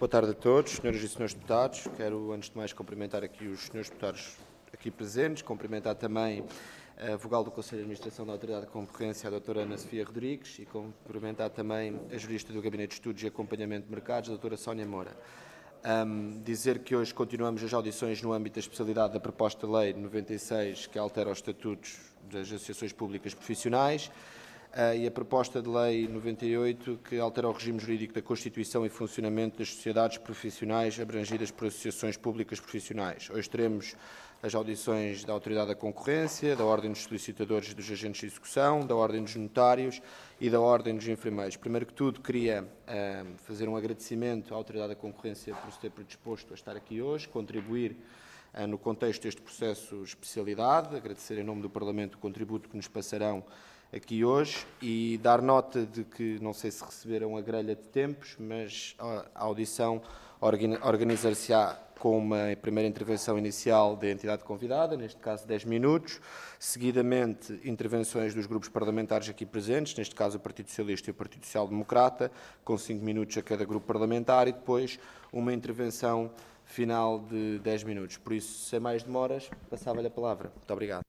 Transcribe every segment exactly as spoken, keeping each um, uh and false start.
Boa tarde a todos, senhoras e senhores deputados. Quero, antes de mais, cumprimentar aqui os senhores deputados aqui presentes, cumprimentar também a vogal do Conselho de Administração da Autoridade de Concorrência, a doutora Ana Sofia Rodrigues, e cumprimentar também a jurista do Gabinete de Estudos e Acompanhamento de Mercados, a doutora Sónia Moura. Um, dizer que hoje continuamos as audições no âmbito da especialidade da proposta de lei noventa e seis, que altera os estatutos das associações públicas profissionais, Uh, e a proposta de lei noventa e oito, que altera o regime jurídico da constituição e funcionamento das sociedades profissionais abrangidas por associações públicas profissionais. Hoje teremos as audições da Autoridade da Concorrência, da Ordem dos Solicitadores e dos Agentes de Execução, da Ordem dos Notários e da Ordem dos Enfermeiros. Primeiro que tudo, queria uh, fazer um agradecimento à Autoridade da Concorrência por se ter predisposto a estar aqui hoje, contribuir uh, no contexto deste processo de especialidade, agradecer em nome do Parlamento o contributo que nos passarão aqui hoje e dar nota de que, não sei se receberam a grelha de tempos, mas a audição organizar-se-á com uma primeira intervenção inicial da entidade convidada, neste caso dez minutos, seguidamente intervenções dos grupos parlamentares aqui presentes, neste caso o Partido Socialista e o Partido Social Democrata, com cinco minutos a cada grupo parlamentar, e depois uma intervenção final de dez minutos. Por isso, sem mais demoras, passava-lhe a palavra. Muito obrigado.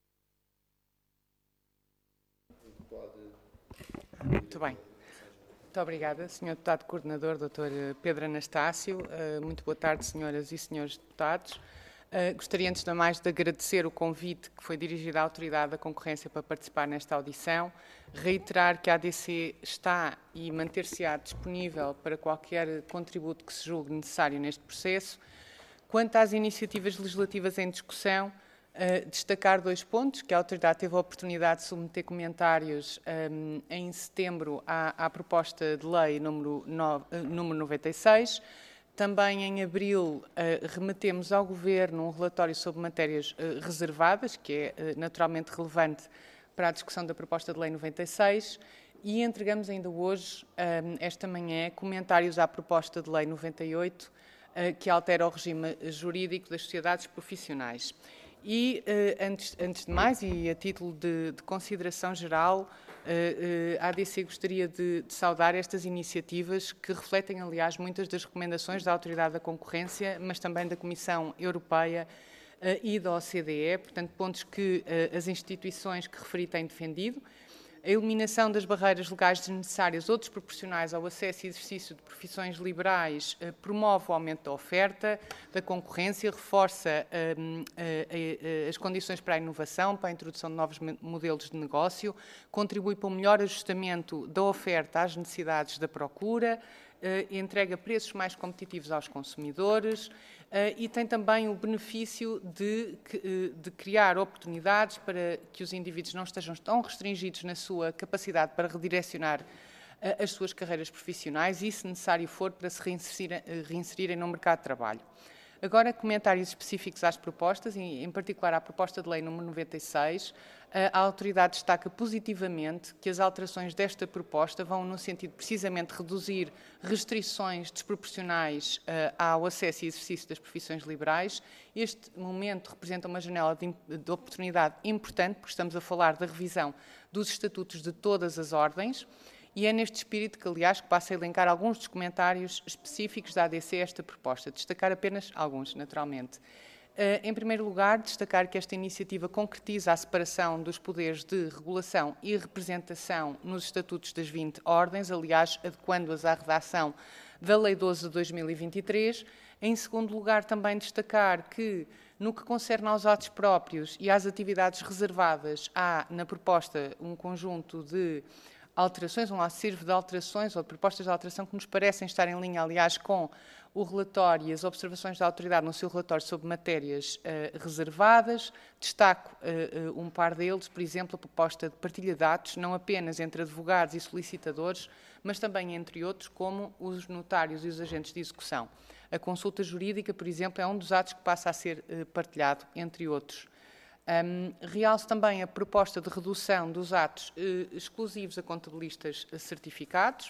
Muito bem. Muito obrigada, senhor Deputado Coordenador, doutor Pedro Anastácio. Muito boa tarde, senhoras e senhores deputados. Gostaria, antes de mais, de agradecer o convite que foi dirigido à Autoridade da Concorrência para participar nesta audição, reiterar que a A D C está e manter-se-á disponível para qualquer contributo que se julgue necessário neste processo. Quanto às iniciativas legislativas em discussão, Uh, destacar dois pontos, que a Autoridade teve a oportunidade de submeter comentários um, em setembro à, à proposta de lei número, nove, uh, número noventa e seis. Também em abril uh, remetemos ao Governo um relatório sobre matérias uh, reservadas, que é uh, naturalmente relevante para a discussão da proposta de lei noventa e seis, e entregamos ainda hoje, um, esta manhã, comentários à proposta de lei noventa e oito, uh, que altera o regime jurídico das sociedades profissionais. E, uh, antes, antes de mais, e a título de, de consideração geral, uh, uh, a A D C gostaria de, de saudar estas iniciativas que refletem, aliás, muitas das recomendações da Autoridade da Concorrência, mas também da Comissão Europeia uh, e da O C D E, portanto, pontos que uh, as instituições que referi têm defendido. A eliminação das barreiras legais desnecessárias ou desproporcionais ao acesso e exercício de profissões liberais eh, promove o aumento da oferta, da concorrência, reforça eh, eh, eh, as condições para a inovação, para a introdução de novos modelos de negócio, contribui para o melhor ajustamento da oferta às necessidades da procura, eh, entrega preços mais competitivos aos consumidores, Uh, e tem também o benefício de, de criar oportunidades para que os indivíduos não estejam tão restringidos na sua capacidade para redirecionar uh, as suas carreiras profissionais e, se necessário for, para se reinserir, uh, reinserirem no mercado de trabalho. Agora, comentários específicos às propostas, e em particular à proposta de lei número noventa e seis, a Autoridade destaca positivamente que as alterações desta proposta vão no sentido precisamente de reduzir restrições desproporcionais uh, ao acesso e exercício das profissões liberais. Este momento representa uma janela de, de oportunidade importante, porque estamos a falar da revisão dos estatutos de todas as ordens, e é neste espírito que, aliás, que passo a elencar alguns dos comentários específicos da A D C a esta proposta, destacar apenas alguns, naturalmente. Uh, em primeiro lugar, destacar que esta iniciativa concretiza a separação dos poderes de regulação e representação nos estatutos das vinte ordens, aliás, adequando-as à redação da Lei doze de dois mil e vinte e três. Em segundo lugar, também destacar que, no que concerne aos atos próprios e às atividades reservadas, há na proposta um conjunto de alterações, um acervo de alterações ou de propostas de alteração que nos parecem estar em linha, aliás, com o relatório e as observações da Autoridade no seu relatório sobre matérias uh, reservadas. Destaco uh, uh, um par deles, por exemplo, a proposta de partilha de dados, não apenas entre advogados e solicitadores, mas também entre outros, como os notários e os agentes de execução. A consulta jurídica, por exemplo, é um dos atos que passa a ser uh, partilhado, entre outros. Um, realço também a proposta de redução dos atos uh, exclusivos a contabilistas uh, certificados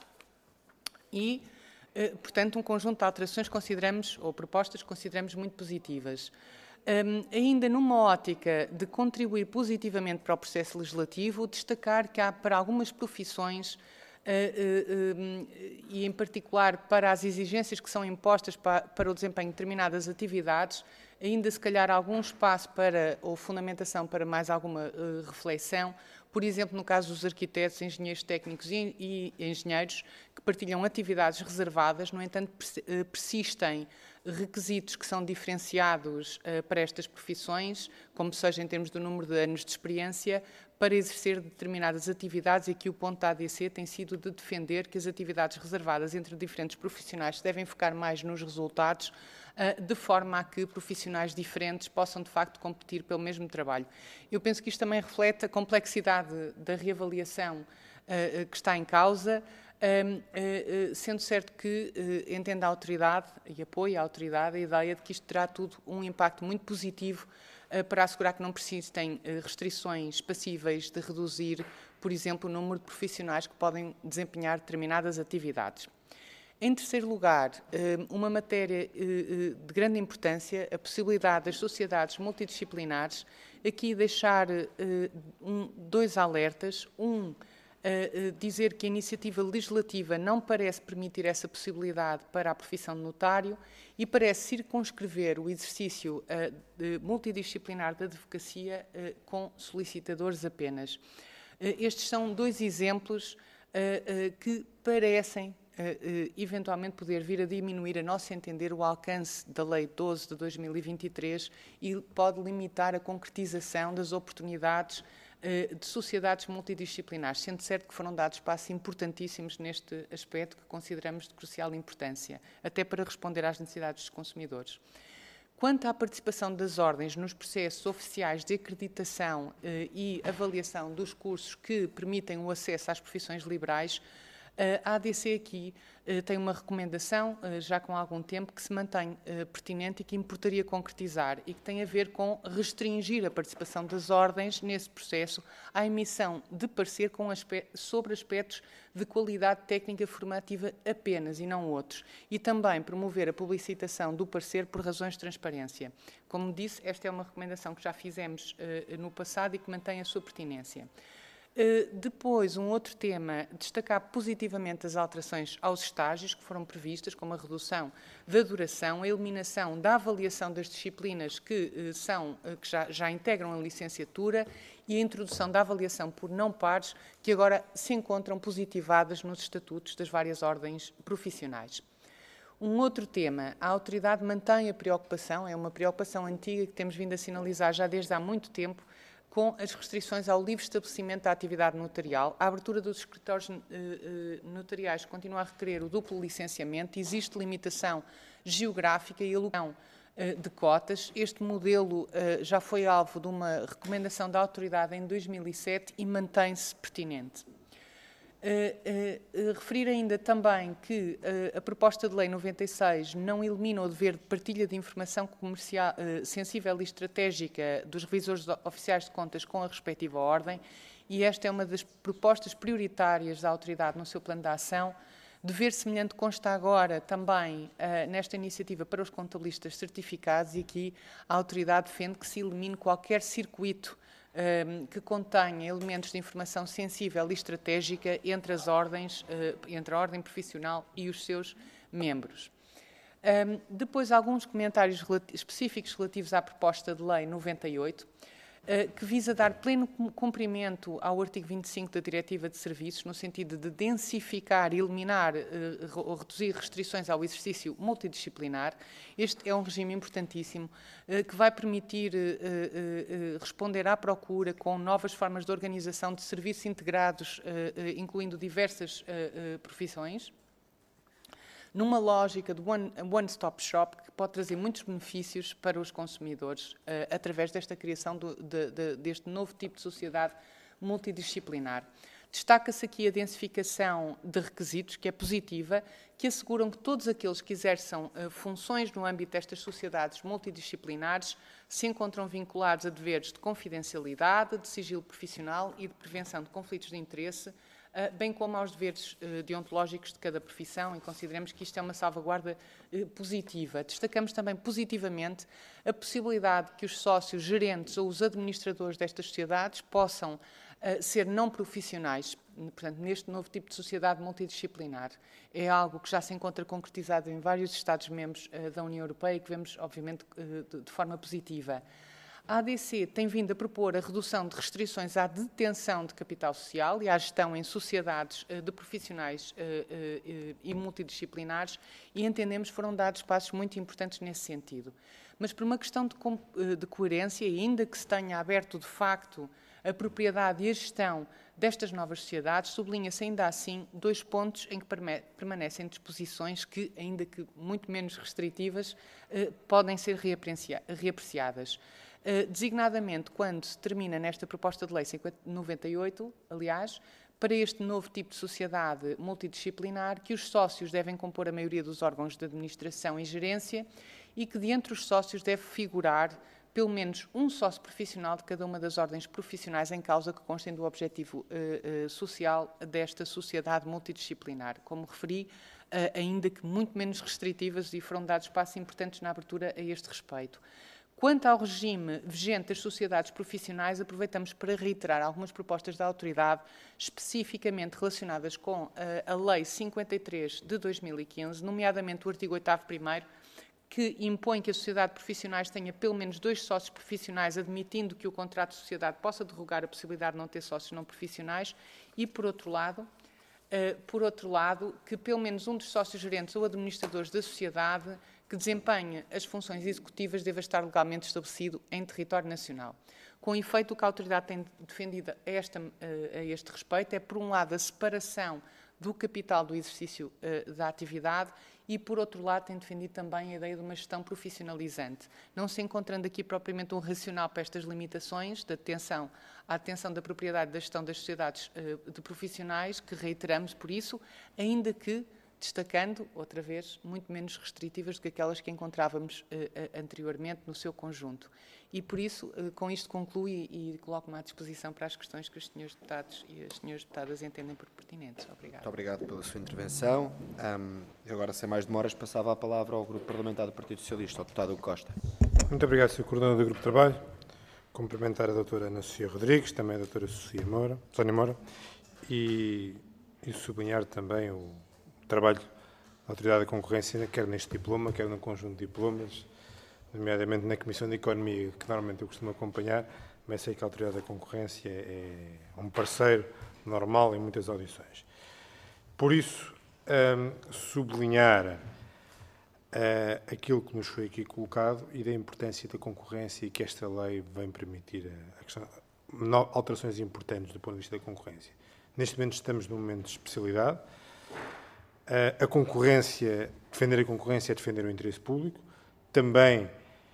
e, uh, portanto, um conjunto de alterações consideramos, ou propostas consideramos muito positivas. Um, ainda numa ótica de contribuir positivamente para o processo legislativo, destacar que há para algumas profissões e, em particular, para as exigências que são impostas para o desempenho de determinadas atividades, ainda se calhar algum espaço para, ou fundamentação para mais alguma reflexão, por exemplo, no caso dos arquitetos, engenheiros técnicos e engenheiros que partilham atividades reservadas, no entanto, persistem requisitos que são diferenciados para estas profissões, como seja em termos do número de anos de experiência, para exercer determinadas atividades, e aqui o ponto da A D C tem sido de defender que as atividades reservadas entre diferentes profissionais devem focar mais nos resultados, de forma a que profissionais diferentes possam, de facto, competir pelo mesmo trabalho. Eu penso que isto também reflete a complexidade da reavaliação que está em causa, sendo certo que entende a autoridade e apoia a autoridade a ideia de que isto terá tudo um impacto muito positivo para assegurar que não persistem restrições passíveis de reduzir, por exemplo, o número de profissionais que podem desempenhar determinadas atividades. Em terceiro lugar, uma matéria de grande importância, a possibilidade das sociedades multidisciplinares, aqui deixar um, dois alertas. Um, dizer que a iniciativa legislativa não parece permitir essa possibilidade para a profissão de notário e parece circunscrever o exercício multidisciplinar da advocacia com solicitadores apenas. Estes são dois exemplos que parecem Uh, eventualmente poder vir a diminuir, a nosso entender, o alcance da Lei doze de dois mil e vinte e três e pode limitar a concretização das oportunidades uh, de sociedades multidisciplinares, sendo certo que foram dados passos importantíssimos neste aspecto que consideramos de crucial importância, até para responder às necessidades dos consumidores. Quanto à participação das ordens nos processos oficiais de acreditação uh, e avaliação dos cursos que permitem o acesso às profissões liberais, a A D C aqui uh, tem uma recomendação, uh, já com algum tempo, que se mantém uh, pertinente e que importaria concretizar e que tem a ver com restringir a participação das ordens nesse processo à emissão de parecer com aspe- sobre aspectos de qualidade técnica formativa apenas e não outros, e também promover a publicitação do parecer por razões de transparência. Como disse, esta é uma recomendação que já fizemos uh, no passado e que mantém a sua pertinência. Uh, depois, um outro tema, destacar positivamente as alterações aos estágios que foram previstas, como a redução da duração, a eliminação da avaliação das disciplinas que, uh, são, uh, que já, já integram a licenciatura e a introdução da avaliação por não pares, que agora se encontram positivadas nos estatutos das várias ordens profissionais. Um outro tema, a autoridade mantém a preocupação, é uma preocupação antiga que temos vindo a sinalizar já desde há muito tempo, com as restrições ao livre estabelecimento da atividade notarial. A abertura dos escritórios uh, uh, notariais continua a requerer o duplo licenciamento, existe limitação geográfica e alocação uh, de cotas. Este modelo uh, já foi alvo de uma recomendação da autoridade em dois mil e sete e mantém-se pertinente. Uh, uh, uh, referir ainda também que uh, a proposta de lei noventa e seis não elimina o dever de partilha de informação comercial, uh, sensível e estratégica dos revisores oficiais de contas com a respectiva ordem, e esta é uma das propostas prioritárias da autoridade no seu plano de ação. Dever semelhante consta agora também uh, nesta iniciativa para os contabilistas certificados, e aqui a autoridade defende que se elimine qualquer circuito que contenha elementos de informação sensível e estratégica entre as ordens, entre a ordem profissional e os seus membros. Depois, alguns comentários específicos relativos à proposta de lei noventa e oito, que visa dar pleno cumprimento ao artigo vinte e cinco da Diretiva de Serviços, no sentido de densificar, eliminar ou reduzir restrições ao exercício multidisciplinar. Este é um regime importantíssimo que vai permitir responder à procura com novas formas de organização de serviços integrados, incluindo diversas profissões, numa lógica de one, one-stop shop que pode trazer muitos benefícios para os consumidores uh, através desta criação do, de, de, deste novo tipo de sociedade multidisciplinar. Destaca-se aqui a densificação de requisitos, que é positiva, que asseguram que todos aqueles que exerçam uh, funções no âmbito destas sociedades multidisciplinares se encontram vinculados a deveres de confidencialidade, de sigilo profissional e de prevenção de conflitos de interesse, bem como aos deveres deontológicos de cada profissão, e consideramos que isto é uma salvaguarda positiva. Destacamos também positivamente a possibilidade que os sócios, gerentes ou os administradores destas sociedades possam uh, ser não profissionais, portanto, neste novo tipo de sociedade multidisciplinar. É algo que já se encontra concretizado em vários Estados-membros uh, da União Europeia e que vemos, obviamente, uh, de, de forma positiva. A A D C tem vindo a propor a redução de restrições à detenção de capital social e à gestão em sociedades uh, de profissionais uh, uh, e multidisciplinares e entendemos que foram dados passos muito importantes nesse sentido. Mas por uma questão de, uh, de coerência, e ainda que se tenha aberto de facto a propriedade e a gestão destas novas sociedades, sublinha-se ainda assim dois pontos em que permanecem disposições que, ainda que muito menos restritivas, eh, podem ser reapreciadas. Eh, designadamente, quando se termina nesta proposta de lei noventa e oito, aliás, para este novo tipo de sociedade multidisciplinar, que os sócios devem compor a maioria dos órgãos de administração e gerência e que, de entre os sócios, deve figurar pelo menos um sócio profissional de cada uma das ordens profissionais em causa que constem do objetivo uh, uh, social desta sociedade multidisciplinar. Como referi, uh, ainda que muito menos restritivas e foram dados passos importantes na abertura a este respeito. Quanto ao regime vigente das sociedades profissionais, aproveitamos para reiterar algumas propostas da autoridade, especificamente relacionadas com uh, a Lei cinquenta e três de dois mil e quinze, nomeadamente o artigo oitavo primeiro, que impõe que a sociedade de profissionais tenha pelo menos dois sócios profissionais, admitindo que o contrato de sociedade possa derrogar a possibilidade de não ter sócios não profissionais, e, por outro lado, uh, por outro lado, que pelo menos um dos sócios gerentes ou administradores da sociedade que desempenhe as funções executivas deva estar legalmente estabelecido em território nacional. Com efeito, o que a autoridade tem defendido a, esta, uh, a este respeito é, por um lado, a separação do capital do exercício uh, da atividade e, por outro lado, tem defendido também a ideia de uma gestão profissionalizante, não se encontrando aqui propriamente um racional para estas limitações da detenção, à detenção da propriedade da gestão das sociedades uh, de profissionais, que reiteramos por isso, ainda que destacando, outra vez, muito menos restritivas do que aquelas que encontrávamos uh, anteriormente no seu conjunto. E, por isso, uh, com isto concluo e, e coloco-me à disposição para as questões que os senhores deputados e as senhoras deputadas entendem por pertinentes. Obrigado. Muito obrigado pela sua intervenção. Um, agora, sem mais demoras, passava a palavra ao Grupo Parlamentar do Partido Socialista, ao deputado Hugo Costa. Muito obrigado, senhor Coordenador do Grupo de Trabalho. Cumprimentar a doutora Ana Sofia Rodrigues, também a doutora Sofia Moura, Sónia Moura, e, e sublinhar também o trabalho da Autoridade da Concorrência, quer neste diploma, quer num conjunto de diplomas, nomeadamente na Comissão de Economia, que normalmente eu costumo acompanhar, mas sei que a Autoridade da Concorrência é um parceiro normal em muitas audições. Por isso, um, sublinhar uh, aquilo que nos foi aqui colocado e da importância da concorrência e que esta lei vem permitir a, a questão, alterações importantes do ponto de vista da concorrência. Neste momento estamos num momento de especialidade. A concorrência, defender a concorrência é defender o interesse público, também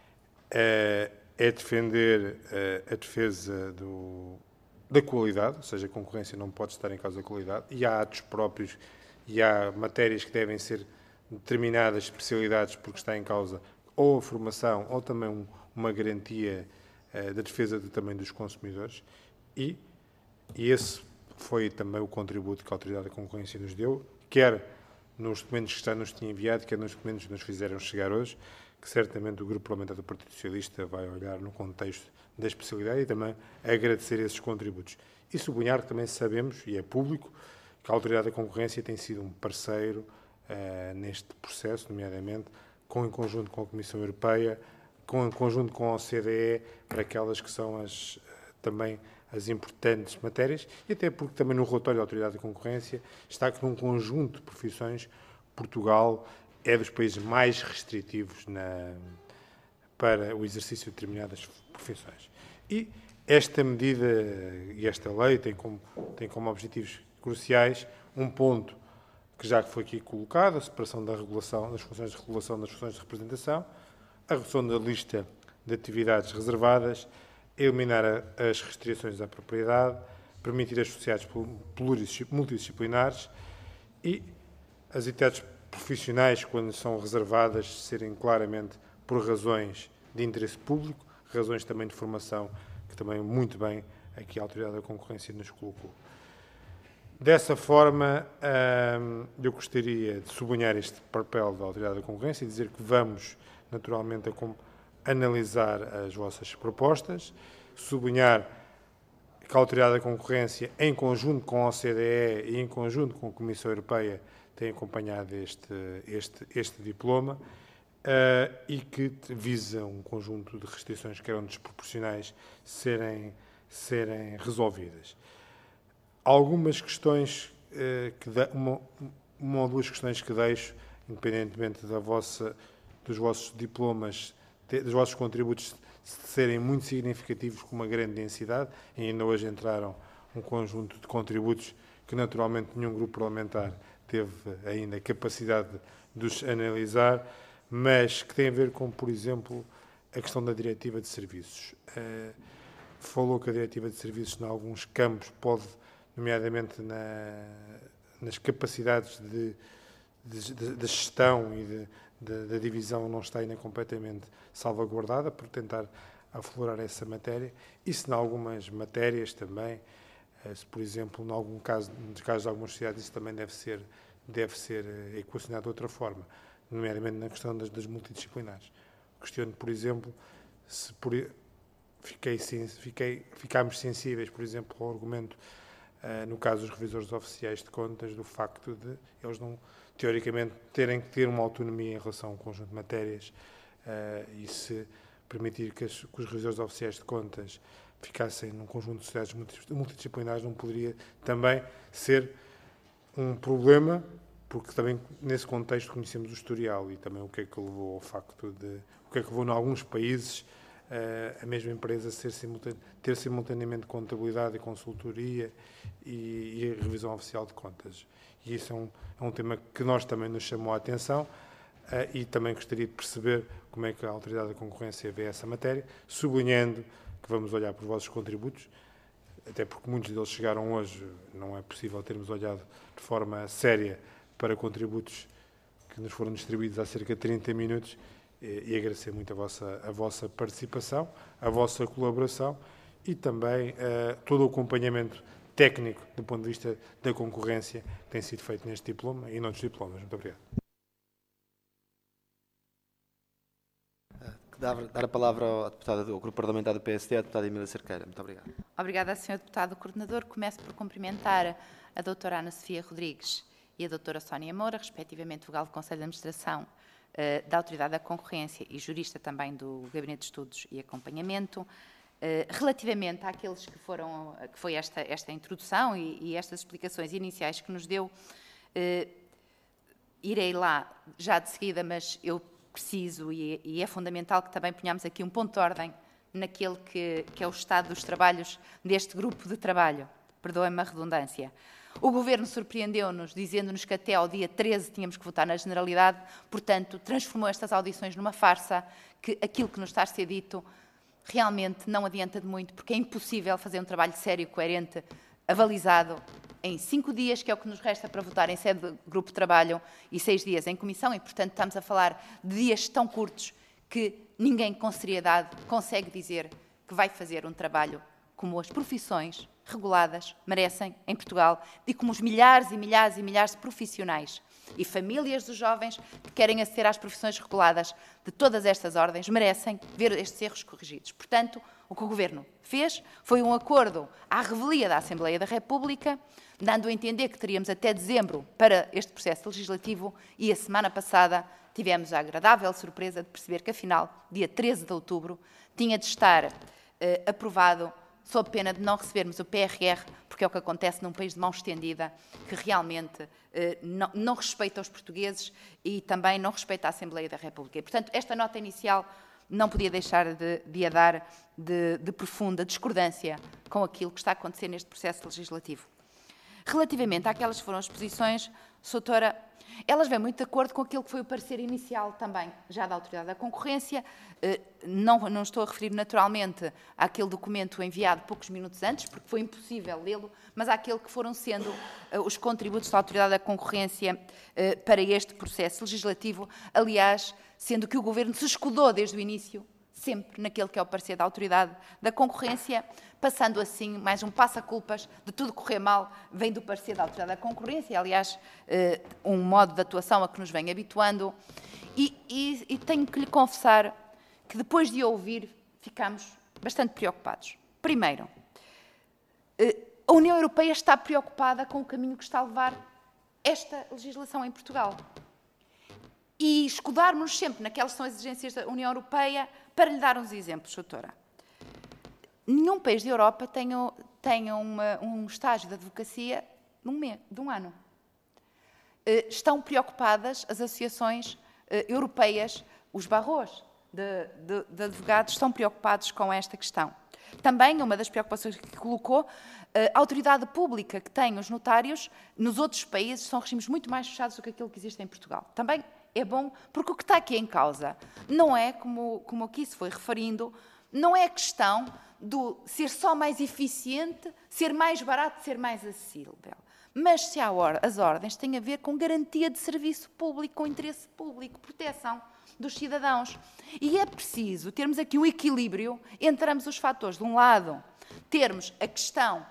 é defender a defesa do, da qualidade, ou seja, a concorrência não pode estar em causa da qualidade, e há atos próprios e há matérias que devem ser determinadas especialidades porque está em causa ou a formação ou também um, uma garantia uh, da defesa de, também dos consumidores, e, e esse foi também o contributo que a Autoridade da Concorrência nos deu, quer nos documentos que já nos tinha enviado, quer nos documentos que nos fizeram chegar hoje, que certamente o Grupo Parlamentar do Partido Socialista vai olhar no contexto da especialidade e também agradecer esses contributos. E sublinhar que também sabemos, e é público, que a Autoridade da Concorrência tem sido um parceiro uh, neste processo, nomeadamente com, em conjunto com a Comissão Europeia, com, em conjunto com a O C D E, para aquelas que são as, uh, também as importantes matérias, e até porque também no relatório da Autoridade da Concorrência está que num conjunto de profissões Portugal é dos países mais restritivos na, para o exercício de determinadas profissões. E esta medida e esta lei tem como, tem como objetivos cruciais um ponto que já foi aqui colocado, a separação da regulação, das funções de regulação das funções de representação, a redução da lista de atividades reservadas, eliminar as restrições à propriedade, permitir as sociedades multidisciplinares e as entidades profissionais, quando são reservadas, serem claramente por razões de interesse público, razões também de formação, que também muito bem aqui a Autoridade da Concorrência nos colocou. Dessa forma, eu gostaria de sublinhar este papel da Autoridade da Concorrência e dizer que vamos, naturalmente, a analisar as vossas propostas, sublinhar que a Autoridade da Concorrência, em conjunto com a O C D E e em conjunto com a Comissão Europeia, tem acompanhado este, este, este diploma uh, e que visa um conjunto de restrições que eram desproporcionais serem, serem resolvidas. Algumas questões, uh, que de, uma, uma ou duas questões que deixo, independentemente da vossa, dos vossos diplomas, de, dos vossos contributos serem muito significativos, com uma grande densidade, e ainda hoje entraram um conjunto de contributos que naturalmente nenhum grupo parlamentar teve ainda capacidade de os analisar, mas que tem a ver com, por exemplo, a questão da diretiva de serviços. Uh, falou que a diretiva de serviços, em alguns campos, pode, nomeadamente na, nas capacidades de, de, de, de gestão e da divisão, não está ainda completamente salvaguardada, por tentar aflorar essa matéria. E se em algumas matérias também, se, por exemplo, em algum caso, nos casos de algumas sociedades, isso também deve ser, deve ser equacionado de outra forma, nomeadamente na questão das, das multidisciplinares. Questiono, por exemplo, se por, fiquei, fiquei, ficámos sensíveis, por exemplo, ao argumento, uh, no caso dos revisores oficiais de contas, do facto de eles não, teoricamente, terem que ter uma autonomia em relação a um conjunto de matérias, uh, e se permitir que, as, que os revisores oficiais de contas ficassem num conjunto de sociedades multidisciplinares, não poderia também ser um problema, porque também nesse contexto conhecemos o historial e também o que é que levou ao facto de, o que é que levou em alguns países uh, a mesma empresa ser simultane, ter simultaneamente contabilidade e consultoria e, e revisão oficial de contas. E isso é um, é um tema que nós também nos chamou a atenção, uh, e também gostaria de perceber como é que a Autoridade da Concorrência vê essa matéria, sublinhando que vamos olhar para os vossos contributos, até porque muitos deles chegaram hoje, não é possível termos olhado de forma séria para contributos que nos foram distribuídos há cerca de trinta minutos, e, e agradecer muito a vossa, a vossa participação, a vossa colaboração e também uh, todo o acompanhamento técnico do ponto de vista da concorrência que tem sido feito neste diploma e noutros diplomas. Muito obrigado. Dar a palavra ao deputado do Grupo Parlamentar do P S D, a deputada Emília Cerqueira. Muito obrigado. Obrigada, senhor Deputado Coordenador. Começo por cumprimentar a doutora Ana Sofia Rodrigues e a doutora Sónia Moura, respectivamente vogal do Conselho de Administração uh, da Autoridade da Concorrência e jurista também do Gabinete de Estudos e Acompanhamento. Uh, relativamente àqueles que foram, que foi esta, esta introdução e, e estas explicações iniciais que nos deu, uh, irei lá já de seguida, mas eu preciso e, e é fundamental que também ponhamos aqui um ponto de ordem naquele que, que é o estado dos trabalhos deste grupo de trabalho. Perdoem-me a redundância. O Governo surpreendeu-nos, dizendo-nos que até ao dia treze tínhamos que votar na Generalidade, portanto, transformou estas audições numa farsa, que aquilo que nos está a ser dito realmente não adianta de muito, porque é impossível fazer um trabalho sério, coerente, avalizado, em cinco dias, que é o que nos resta para votar em sede de grupo de trabalho, e seis dias em comissão, e, portanto, estamos a falar de dias tão curtos que ninguém com seriedade consegue dizer que vai fazer um trabalho como as profissões reguladas merecem em Portugal, e como os milhares e milhares e milhares de profissionais e famílias dos jovens que querem aceder às profissões reguladas de todas estas ordens merecem ver estes erros corrigidos. Portanto, o que o Governo fez foi um acordo à revelia da Assembleia da República, dando a entender que teríamos até dezembro para este processo legislativo, e a semana passada tivemos a agradável surpresa de perceber que, afinal, dia treze de outubro, tinha de estar eh, aprovado, sob pena de não recebermos o P R R, porque é o que acontece num país de mão estendida, que realmente eh, não, não respeita os portugueses e também não respeita a Assembleia da República. E, portanto, esta nota inicial não podia deixar de, de a dar de, de profunda discordância com aquilo que está a acontecer neste processo legislativo. Relativamente àquelas que foram as posições, doutora, elas vêm muito de acordo com aquilo que foi o parecer inicial também, já da Autoridade da Concorrência. Não, não estou a referir naturalmente àquele documento enviado poucos minutos antes, porque foi impossível lê-lo, mas àquele que foram sendo os contributos da Autoridade da Concorrência para este processo legislativo, aliás, sendo que o Governo se escudou desde o início, sempre naquele que é o parecer da Autoridade da Concorrência, passando assim mais um passa-culpas de tudo correr mal, vem do parecer da Autoridade da Concorrência, aliás, um modo de atuação a que nos vem habituando, e, e, e tenho que lhe confessar que depois de ouvir ficamos bastante preocupados. Primeiro, a União Europeia está preocupada com o caminho que está a levar esta legislação em Portugal. E escudarmos-nos sempre naquelas que são as exigências da União Europeia, para lhe dar uns exemplos, doutora. Nenhum país da Europa tem, tem uma, um estágio de advocacia de um, mês, de um ano. Estão preocupadas as associações europeias, os barros de, de, de advogados estão preocupados com esta questão. Também, uma das preocupações que colocou, a autoridade pública que tem os notários nos outros países são regimes muito mais fechados do que aquilo que existe em Portugal. Também é bom, porque o que está aqui em causa não é, como, como aqui se foi referindo, não é a questão de ser só mais eficiente, ser mais barato, ser mais acessível. Mas se há or as ordens têm a ver com garantia de serviço público, com interesse público, proteção dos cidadãos. E é preciso termos aqui um equilíbrio entre ambos os fatores. De um lado, termos a questão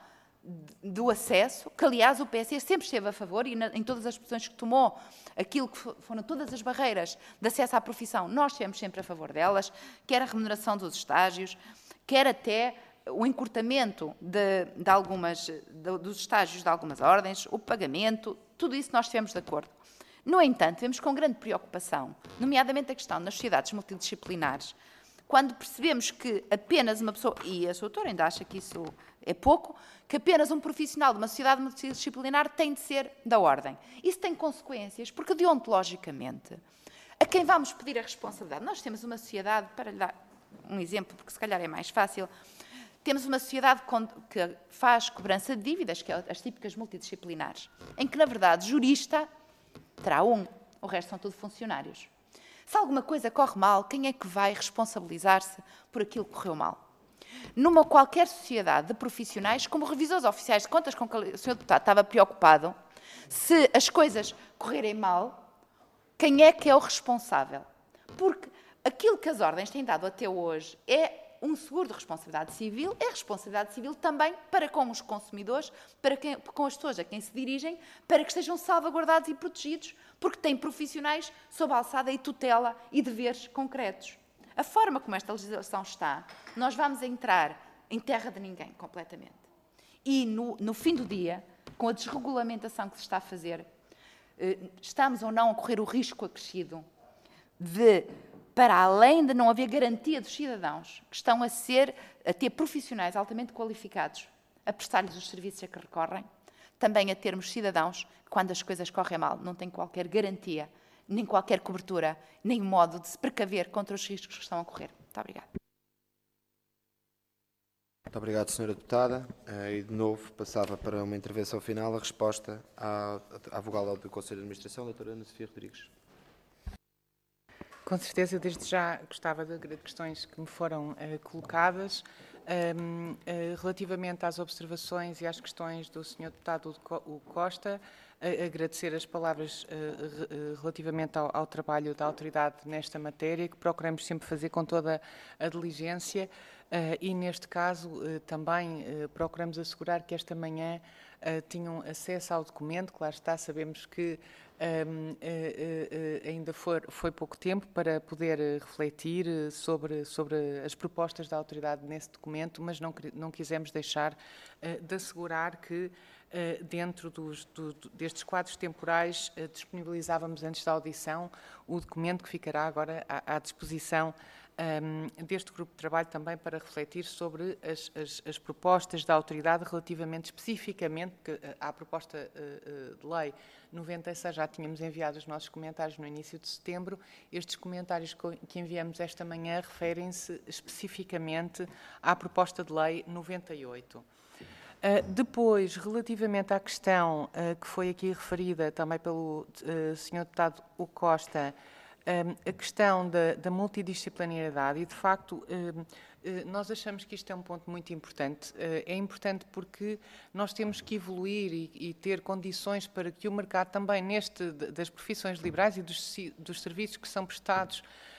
do acesso, que aliás o P S sempre esteve a favor, e na, em todas as posições que tomou, aquilo que foram todas as barreiras de acesso à profissão, nós estivemos sempre a favor delas, quer a remuneração dos estágios, quer até o encurtamento de, de algumas, de, dos estágios de algumas ordens, o pagamento, tudo isso nós estivemos de acordo. No entanto, vemos com grande preocupação, nomeadamente a questão nas sociedades multidisciplinares, quando percebemos que apenas uma pessoa, e a sua doutora ainda acha que isso é pouco, que apenas um profissional de uma sociedade multidisciplinar tem de ser da ordem. Isso tem consequências, porque deontologicamente, a quem vamos pedir a responsabilidade? Nós temos uma sociedade, para lhe dar um exemplo, porque se calhar é mais fácil, temos uma sociedade que faz cobrança de dívidas, que é as típicas multidisciplinares, em que, na verdade, jurista terá um, o resto são tudo funcionários. Se alguma coisa corre mal, quem é que vai responsabilizar-se por aquilo que correu mal? Numa qualquer sociedade de profissionais, como revisores oficiais de contas, com que o senhor deputado estava preocupado, se as coisas correrem mal, quem é que é o responsável? Porque aquilo que as ordens têm dado até hoje é um seguro de responsabilidade civil, é responsabilidade civil também para com os consumidores, para quem, com as pessoas a quem se dirigem, para que estejam salvaguardados e protegidos, porque têm profissionais sob alçada e tutela e deveres concretos. A forma como esta legislação está, nós vamos entrar em terra de ninguém, completamente. E, no, no fim do dia, com a desregulamentação que se está a fazer, estamos ou não a correr o risco acrescido de, para além de não haver garantia dos cidadãos que estão a ser, a ter profissionais altamente qualificados a prestar-lhes os serviços a que recorrem, também a termos cidadãos que, quando as coisas correm mal, não têm qualquer garantia, nem qualquer cobertura, nem modo de se precaver contra os riscos que estão a correr. Muito obrigada. Muito obrigado, senhora Deputada. E, de novo, passava para uma intervenção final a resposta à, à vogal do Conselho de Administração, a doutora Ana Sofia Rodrigues. Com certeza, eu desde já gostava de questões que me foram uh, colocadas. Um, uh, relativamente às observações e às questões do senhor Deputado Hugo Costa, uh, agradecer as palavras uh, uh, relativamente ao, ao trabalho da autoridade nesta matéria, que procuramos sempre fazer com toda a diligência uh, e, neste caso, uh, também uh, procuramos assegurar que esta manhã uh, tinham acesso ao documento. Claro está, sabemos que Um, uh, uh, uh, ainda foi, foi pouco tempo para poder uh, refletir uh, sobre, sobre as propostas da autoridade nesse documento, mas não, não quisemos deixar uh, de assegurar que uh, dentro dos, do, destes quadros temporais uh, disponibilizávamos antes da audição o documento que ficará agora à, à disposição um, deste grupo de trabalho também para refletir sobre as, as, as propostas da autoridade relativamente especificamente que, uh, à proposta uh, uh, de lei noventa e seis, já tínhamos enviado os nossos comentários no início de setembro. Estes comentários que enviamos esta manhã referem-se especificamente à proposta de lei noventa e oito. Uh, depois, relativamente à questão uh, que foi aqui referida também pelo uh, senhor Deputado Hugo Costa, um, a questão da, da multidisciplinaridade, e de facto um, nós achamos que isto é um ponto muito importante. É importante porque nós temos que evoluir e, e ter condições para que o mercado também neste das profissões liberais e dos, dos serviços que são prestados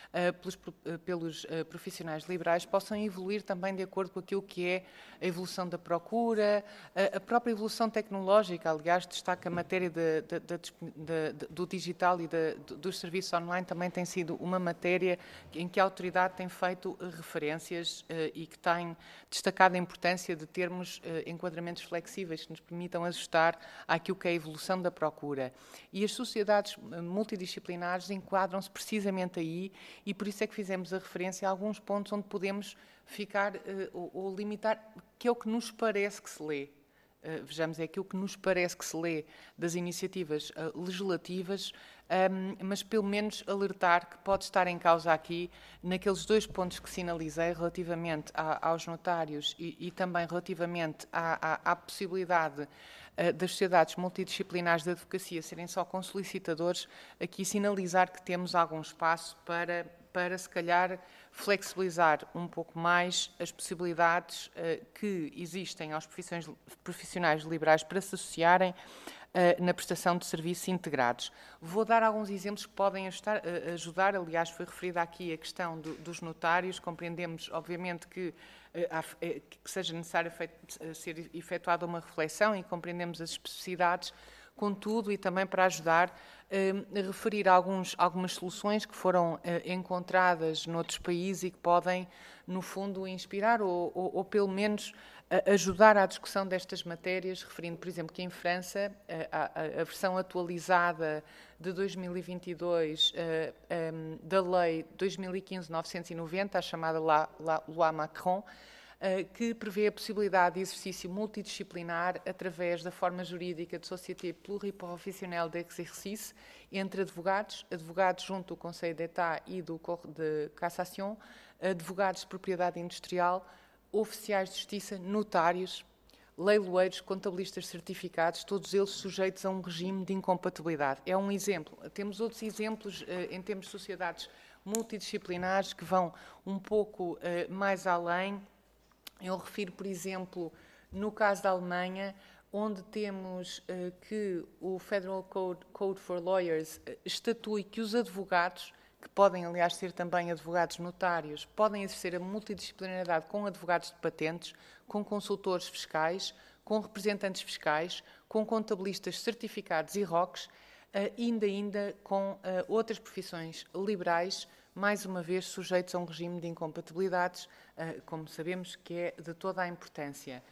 uh, pelos, uh, pelos uh, profissionais liberais possam evoluir também de acordo com aquilo que é a evolução da procura, uh, a própria evolução tecnológica. Aliás, destaca a matéria de, de, de, de, de, do digital e de, de, dos serviços online, também tem sido uma matéria em que a autoridade tem feito uh, referências uh, e que tem destacado a importância de termos uh, enquadramentos flexíveis que nos permitam ajustar àquilo que é a evolução da procura. E as sociedades multidisciplinares enquadram-se precisamente aí, e por isso é que fizemos a referência a alguns pontos onde podemos ficar uh, ou, ou limitar, que é o que nos parece que se lê. Uh, vejamos, é aquilo que nos parece que se lê das iniciativas uh, legislativas, um, mas pelo menos alertar que pode estar em causa aqui, naqueles dois pontos que sinalizei, relativamente a, aos notários e, e também relativamente à, à, à possibilidade uh, das sociedades multidisciplinares de advocacia serem só com solicitadores, aqui sinalizar que temos algum espaço para, para se calhar, flexibilizar um pouco mais as possibilidades uh, que existem aos profissões, profissionais liberais para se associarem uh, na prestação de serviços integrados. Vou dar alguns exemplos que podem ajudar, uh, ajudar. Aliás, foi referida aqui a questão do, dos notários. Compreendemos, obviamente, que, uh, que seja necessário ser efetuada uma reflexão e compreendemos as especificidades. Contudo, e também para ajudar, eh, a referir alguns, algumas soluções que foram eh, encontradas noutros países e que podem, no fundo, inspirar ou, ou, ou pelo menos, a, ajudar à discussão destas matérias, referindo, por exemplo, que em França, a, a, a versão atualizada de dois mil e vinte e dois eh, eh, da Lei dois mil e quinze novecentos e noventa, a chamada Loi Macron, que prevê a possibilidade de exercício multidisciplinar através da forma jurídica de Société Pluriprofessionnelle d'Exercice entre advogados, advogados junto do Conseil d'État e do Corps de Cassation, advogados de propriedade industrial, oficiais de justiça, notários, leiloeiros, contabilistas certificados, todos eles sujeitos a um regime de incompatibilidade. É um exemplo. Temos outros exemplos em termos de sociedades multidisciplinares que vão um pouco mais além. Eu refiro, por exemplo, no caso da Alemanha, onde temos uh, que o Federal Code, Code for Lawyers uh, estatui que os advogados, que podem, aliás, ser também advogados notários, podem exercer a multidisciplinaridade com advogados de patentes, com consultores fiscais, com representantes fiscais, com contabilistas certificados e R O Cs, uh, ainda, ainda com uh, outras profissões liberais, mais uma vez sujeitos a um regime de incompatibilidades, como sabemos que é de toda a importância.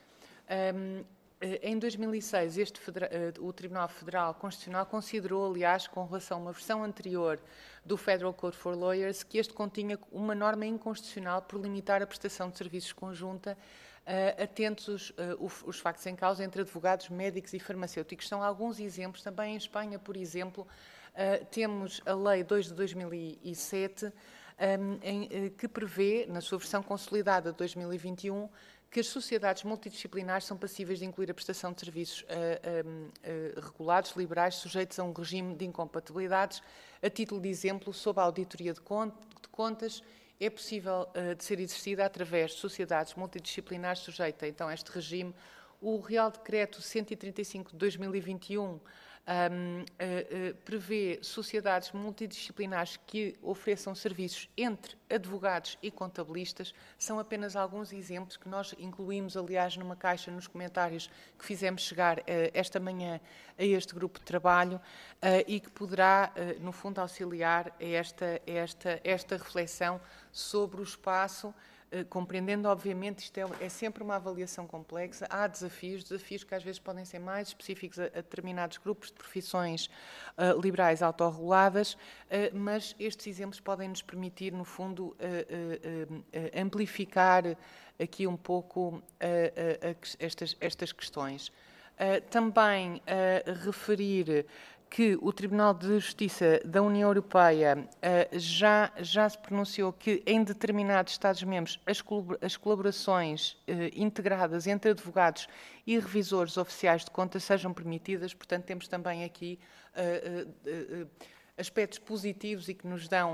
Em dois mil e seis, este federa- o Tribunal Federal Constitucional considerou, aliás, com relação a uma versão anterior do Federal Code for Lawyers, que este continha uma norma inconstitucional por limitar a prestação de serviços conjunta, atentos os factos em causa entre advogados, médicos e farmacêuticos. São alguns exemplos. Também em Espanha, por exemplo, Uh, temos a Lei dois de dois mil e sete, um, em, uh, que prevê, na sua versão consolidada de dois mil e vinte e um, que as sociedades multidisciplinares são passíveis de incluir a prestação de serviços uh, um, uh, regulados, liberais, sujeitos a um regime de incompatibilidades. A título de exemplo, sob a auditoria de, cont de contas, é possível uh, de ser exercida através de sociedades multidisciplinares sujeitas, então, a este regime. O Real Decreto cento e trinta e cinco de dois mil e vinte e um Um, uh, uh, prevê sociedades multidisciplinares que ofereçam serviços entre advogados e contabilistas. São apenas alguns exemplos que nós incluímos, aliás, numa caixa nos comentários que fizemos chegar uh, esta manhã a este grupo de trabalho uh, e que poderá, uh, no fundo, auxiliar a esta, esta, esta reflexão sobre o espaço. Uh, compreendendo, obviamente, isto é, é sempre uma avaliação complexa, há desafios, desafios que às vezes podem ser mais específicos a, a determinados grupos de profissões uh, liberais autorreguladas, uh, mas estes exemplos podem nos permitir, no fundo, uh, uh, uh, amplificar aqui um pouco uh, uh, uh, estas, estas questões. Uh, também uh, referir que o Tribunal de Justiça da União Europeia uh, já, já se pronunciou que em determinados Estados-membros as, as colaborações uh, integradas entre advogados e revisores oficiais de contas sejam permitidas. Portanto, temos também aqui uh, uh, uh, aspectos positivos e que nos dão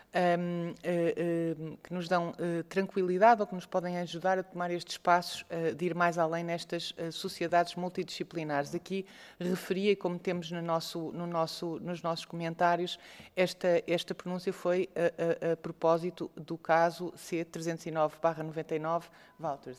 um, uh, uh, que nos dão uh, tranquilidade ou que nos podem ajudar a tomar estes passos uh, de ir mais além nestas uh, sociedades multidisciplinares. Aqui referia, como temos no nosso, no nosso, nos nossos comentários, esta, esta pronúncia foi a, a, a propósito do caso C trezentos e nove barra noventa e nove, Wouters.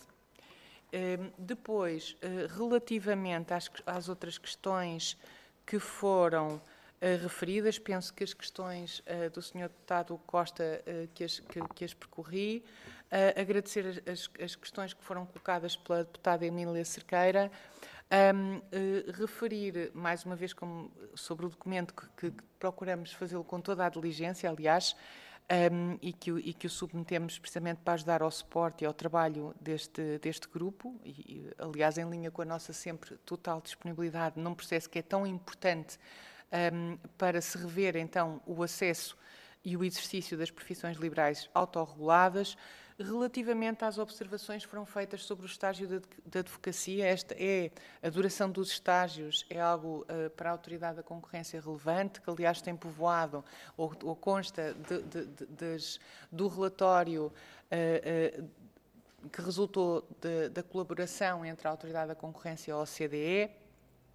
Uh, depois, uh, relativamente às, às outras questões que foram Uh, referidas, penso que as questões uh, do senhor Deputado Costa uh, que, as, que, que as percorri, uh, agradecer as, as questões que foram colocadas pela deputada Emília Cerqueira, um, uh, referir, mais uma vez, como, sobre o documento que, que procuramos fazê-lo com toda a diligência, aliás, um, e, que, e que o submetemos precisamente para ajudar ao suporte e ao trabalho deste, deste grupo, e, e, aliás, em linha com a nossa sempre total disponibilidade num processo que é tão importante Um, para se rever, então, o acesso e o exercício das profissões liberais autorreguladas. Relativamente às observações que foram feitas sobre o estágio da advocacia, esta é a duração dos estágios, é algo uh, para a Autoridade da Concorrência relevante, que aliás tem povoado, ou, ou consta de, de, de, de, do relatório uh, uh, que resultou de, da colaboração entre a Autoridade da Concorrência e a O C D E.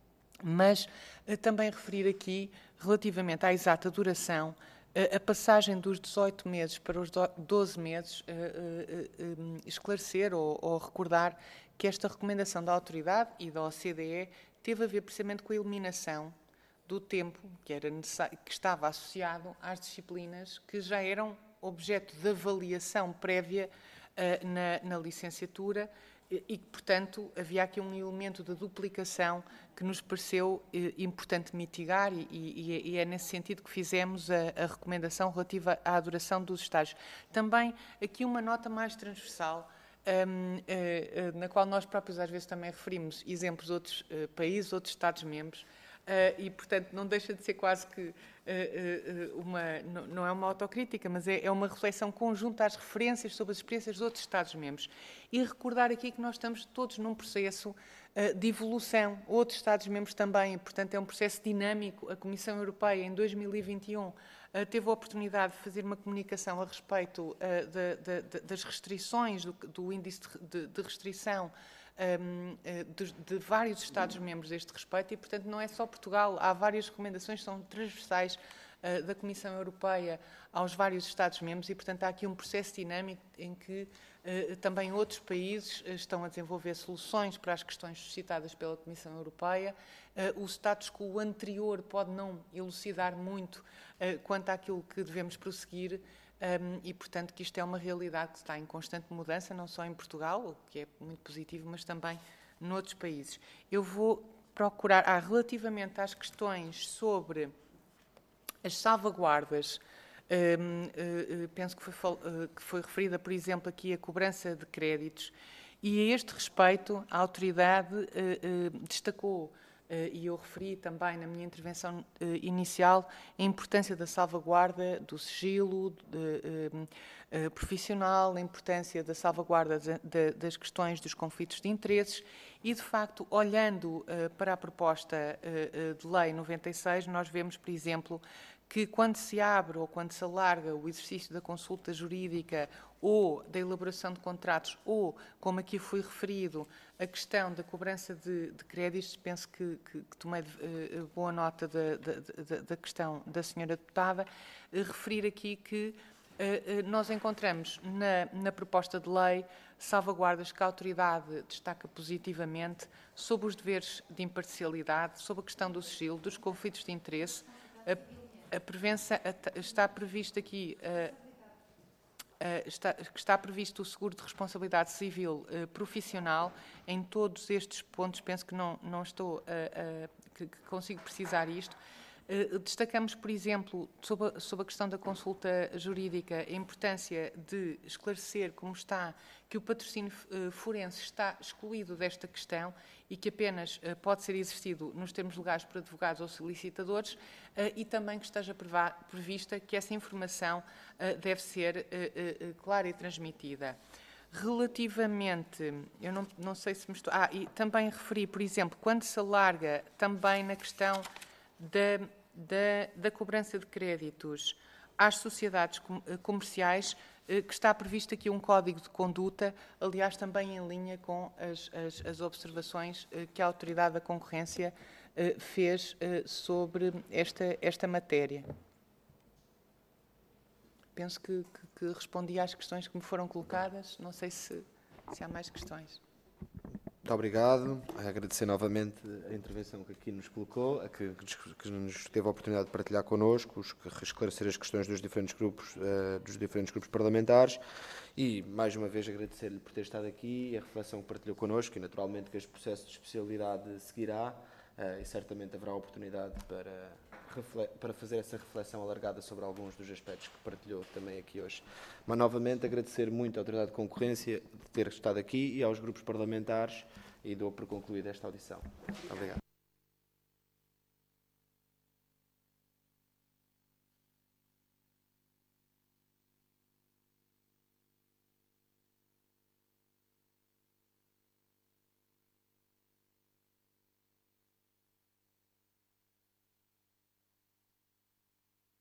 Mas uh, também referir aqui, relativamente à exata duração, uh, a passagem dos dezoito meses para os doze meses, uh, uh, uh, esclarecer ou, ou recordar que esta recomendação da autoridade e da O C D E teve a ver precisamente com a eliminação do tempo que, era necessário, que estava associado às disciplinas que já eram objeto de avaliação prévia uh, na, na licenciatura, e que, portanto, havia aqui um elemento de duplicação que nos pareceu eh, importante mitigar e, e, e é nesse sentido que fizemos a, a recomendação relativa à duração dos estágios. Também aqui uma nota mais transversal, um, eh, na qual nós próprios às vezes também referimos exemplos de outros eh, países, outros Estados-membros, Uh, e, portanto, não deixa de ser quase que uh, uh, uma, não, não é uma autocrítica, mas é, é uma reflexão conjunta às referências sobre as experiências de outros Estados-membros. E recordar aqui que nós estamos todos num processo uh, de evolução, outros Estados-membros também, portanto, é um processo dinâmico. A Comissão Europeia, em dois mil e vinte e um, uh, teve a oportunidade de fazer uma comunicação a respeito uh, de, de, de, das restrições, do, do índice de, de restrição Um, de, de vários Estados-membros a este respeito e, portanto, não é só Portugal, há várias recomendações que são transversais uh, da Comissão Europeia aos vários Estados-membros e, portanto, há aqui um processo dinâmico em que uh, também outros países uh, estão a desenvolver soluções para as questões suscitadas pela Comissão Europeia. Uh, o status quo anterior pode não elucidar muito uh, quanto àquilo que devemos prosseguir. Um, e, portanto, que isto é uma realidade que está em constante mudança, não só em Portugal, o que é muito positivo, mas também noutros países. Eu vou procurar, ah, relativamente às questões sobre as salvaguardas, um, uh, uh, penso que foi, uh, que foi referida, por exemplo, aqui a cobrança de créditos, e a este respeito a autoridade uh, uh, destacou, Uh, e eu referi também na minha intervenção uh, inicial a importância da salvaguarda do sigilo de, uh, uh, profissional, a importância da salvaguarda de, de, das questões dos conflitos de interesses e, de facto, olhando uh, para a proposta uh, uh, de lei noventa e seis, nós vemos, por exemplo, que quando se abre ou quando se alarga o exercício da consulta jurídica ou da elaboração de contratos ou, como aqui foi referido, a questão da cobrança de, de créditos, penso que, que, que tomei uh, boa nota da, da, da questão da senhora deputada, uh, referir aqui que uh, uh, nós encontramos na, na proposta de lei salvaguardas que a autoridade destaca positivamente sobre os deveres de imparcialidade, sobre a questão do sigilo, dos conflitos de interesse. A, a prevenção, a, está previsto aqui... Uh, Uh, está, está previsto o seguro de responsabilidade civil uh, profissional. Em todos estes pontos, penso que não, não estou, uh, uh, que, que consigo precisar isto. Uh, destacamos, por exemplo, sobre a, sobre a questão da consulta jurídica, a importância de esclarecer como está, que o patrocínio uh, forense está excluído desta questão e que apenas uh, pode ser exercido nos termos legais por advogados ou solicitadores, uh, e também que esteja prevista que essa informação uh, deve ser uh, uh, clara e transmitida. Relativamente, eu não, não sei se me estou... Ah, e também referi, por exemplo, quando se alarga também na questão da, da, da cobrança de créditos às sociedades comerciais, que está previsto aqui um código de conduta, aliás, também em linha com as, as, as observações que a Autoridade da Concorrência fez sobre esta, esta matéria. Penso que, que, que respondi às questões que me foram colocadas. Não sei se, se há mais questões. Muito obrigado. Agradecer novamente a intervenção que aqui nos colocou, a que, que nos teve a oportunidade de partilhar connosco, esclarecer as questões dos diferentes grupos, uh, dos diferentes grupos parlamentares e, mais uma vez, agradecer-lhe por ter estado aqui e a reflexão que partilhou connosco e, naturalmente, que este processo de especialidade seguirá uh, e certamente haverá oportunidade para, para fazer essa reflexão alargada sobre alguns dos aspectos que partilhou também aqui hoje. Mas, novamente, agradecer muito à Autoridade de Concorrência de ter estado aqui e aos grupos parlamentares e dou por concluída esta audição. Obrigado.